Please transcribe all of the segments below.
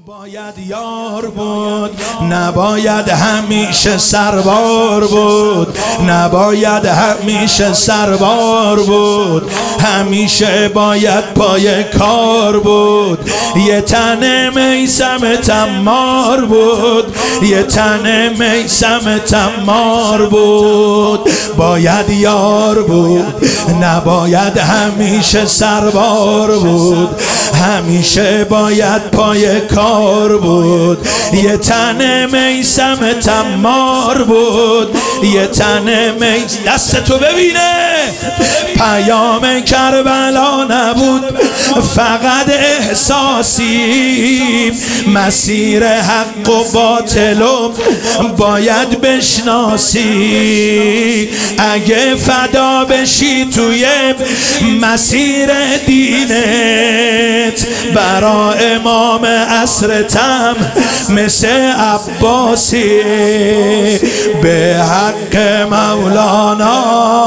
باید یار بود، نباید همیشه سربار بود، نباید همیشه سربار بود، همیشه باید پای کار بود. یه تن میثم تمار بود، یه تن میثم تمار بود. باید یار بود، نباید همیشه سربار بود، همیشه باید پای کار بود. یه تن میثم تمار بود، یه تن دستتو ببینه. پیام کربلا نبود فقط احساسی، مسیر حق و باطلو باید بشناسی. اگه فدا بشی توی مسیر دینت، برا امام عصرتم مثل عباسی. به حق مولانا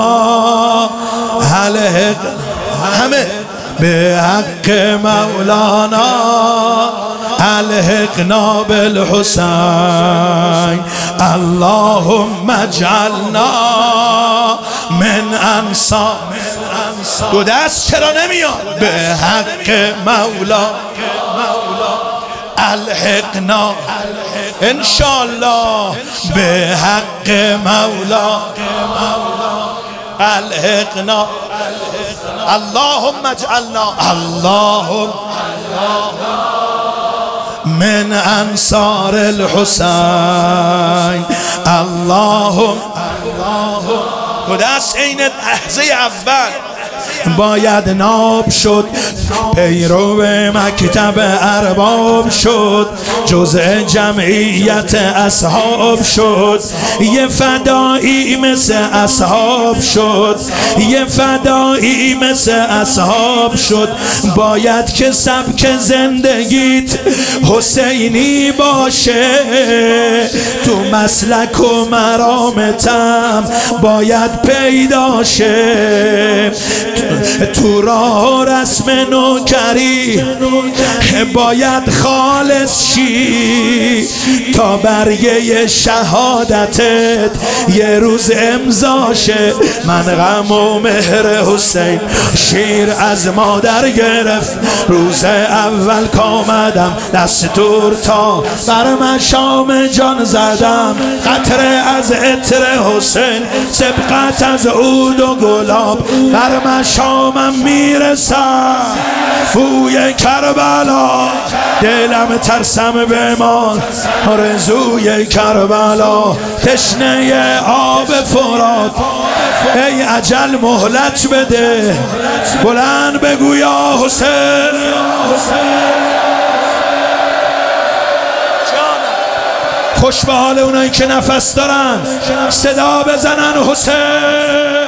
همه به حق مولانا الحقنا بالحسین. اللهم اجعلنا من انصار. دو دست چرا نمیاد؟ به حق مولا الحقنا انشالله. به حق مولا الحقنا. اللهم اجعلنا اللهم من انصار الحسین. اللهم دست عین لحظه اول باید ناب شد، پیرو مکتب ارباب شد، جزء جمعیت اصحاب شد. یه فدایی مثل اصحاب شد، یه فدایی مثل اصحاب شد. باید که سبک زندگیت حسینی باشه، تو مسلک و مرامتم باید پیدا شه. تو راه رسم نوکری باید خالص شی، تا برگه شهادتت یه روز امضاشه. من غم و مهر حسین شیر از مادر گرفت، روز اول کامدم دستور تا بر مشام جان زدم. قطره از عطر حسین، سبقت از عود و گلاب، بر مشامم میرسم بوی کربلا. دلم ترسم بمان آرزوی کربلا، تشنه آب فرات. ای اجل مهلت بده، بلند بگو یا حسین. خوش به حال اونایی که نفس دارن، صدا بزنن حسین.